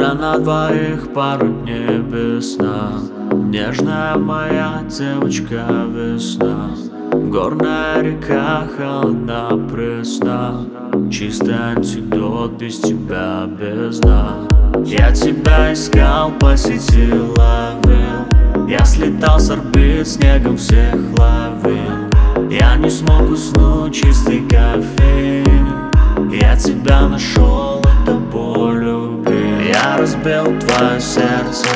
Уже на двоих пару дней без сна. Нежная моя девочка весна. Горная река холодна, пресна. Чистый антидот, без тебя бездна. Я тебя искал, по сети ловил. Я слетал с орбит, снегом всех ловил. Я не смог уснуть, чистый кофеин. Я тебя нашел, это полюбил. Я разбил твое сердце,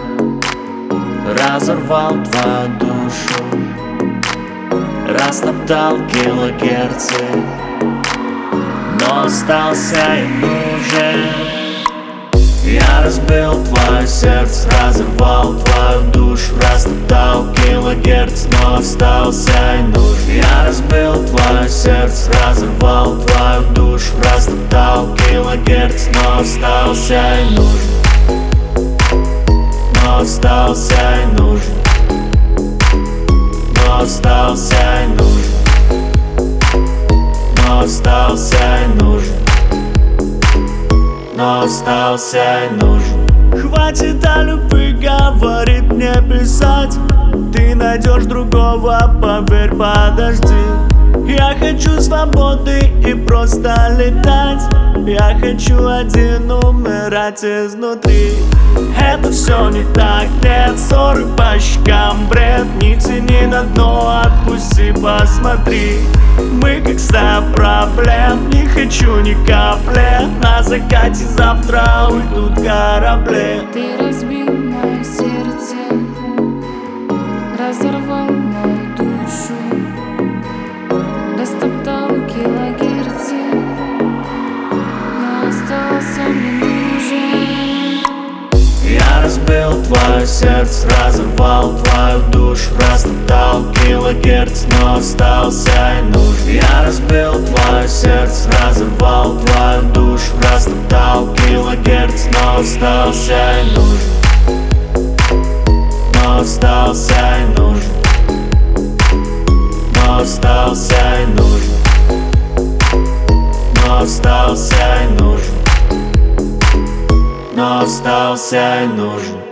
разорвал твою душу, растоптал килогерцы, но остался и нужен. Я разбил твое сердце, разорвал твою душу, растоптал килогерц, но остался и нужен. Я разбил твое сердце, разорвал твою душу, растоптал килогерц, но остался и нужен. Но остался и нужен. Но остался и нужен. Но остался и нужен. Но остался и нужен. Хватит о любви, говорит мне писать. Ты найдешь другого, поверь, подожди. Я хочу свободы и просто летать. Я хочу один умирать изнутри. Это все не так, нет, ссоры по щекам, бред. Не тяни на дно, отпусти, посмотри. Мы как стая проблем, не хочу ни капли. На закате завтра уйдут корабли. Ты разбил мое сердце, разорвал мою душу, растоптал килогерцы, но остался мне нужен. Я разбил твое сердце, разорвал твою душу, растоптал килогерц, но остался и нужен. Я разбил твое сердце, разорвал твою душу, растоптал килогерц, но остался и нужен. Но остался и нужен. Но остался и нужен. Но остался и нужен. Но остался и нужен.